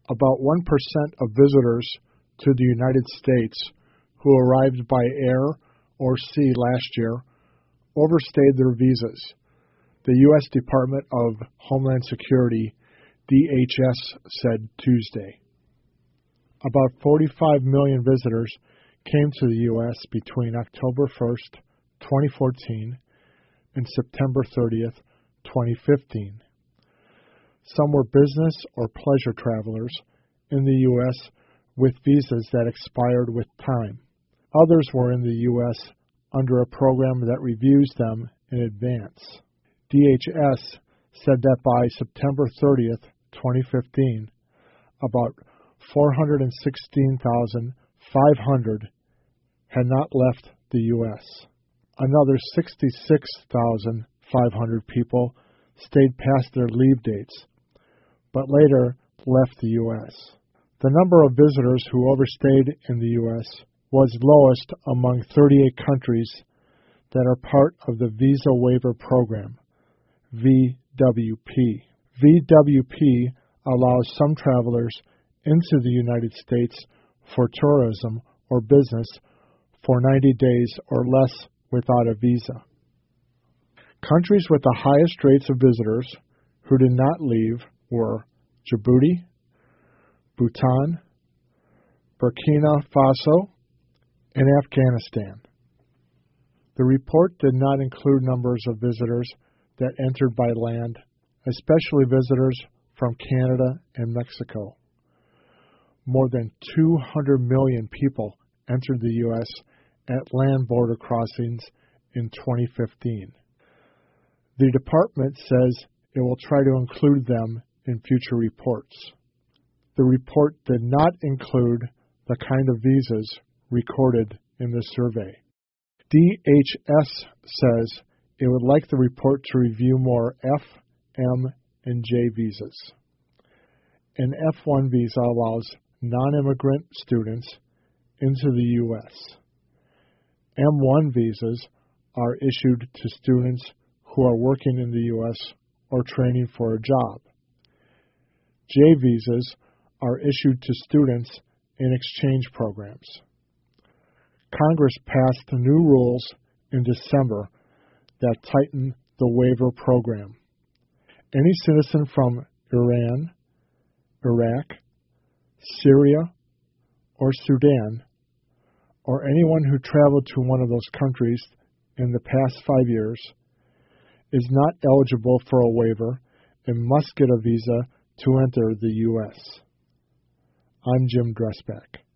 About 1% of visitors to the United States who arrived by air or sea last year overstayed their visas, the U.S. Department of Homeland Security, DHS, said Tuesday. About 45 million visitors came to the U.S. between October 1st, 2014 and September 30th, 2015. Some were business or pleasure travelers in the U.S. with visas that expired with time. Others were in the U.S. under a program that reviews them in advance. DHS said that by September 30th, 2015, about 416,500 had not left the U.S. Another 66,500 people stayed past their leave dates, but later left the U.S. The number of visitors who overstayed in the U.S. was lowest among 38 countries that are part of the Visa Waiver Program, VWP. VWP allows some travelers into the United States for tourism or business for 90 days or less without a visa. Countries with the highest rates of visitors who did not leave were Djibouti, Bhutan, Burkina Faso, and Afghanistan. The report did not include numbers of visitors that entered by land, especially visitors from Canada and Mexico. More than 200 million people entered the U.S. at land border crossings in 2015. The department says it will try to include them in future reports. The report did not include the kind of visas recorded in the survey. DHS says it would like the report to review more F, M, and J visas. An F1 visa allows non-immigrant students into the U.S. M1 visas are issued to students who are working in the U.S. or training for a job. J visas are issued to students in exchange programs. Congress passed new rules in December that tighten the waiver program. Any citizen from Iran, Iraq, Syria, or Sudan, or anyone who traveled to one of those countries in the past 5 years, is not eligible for a waiver and must get a visa to enter the U.S. I'm Jim Dressback.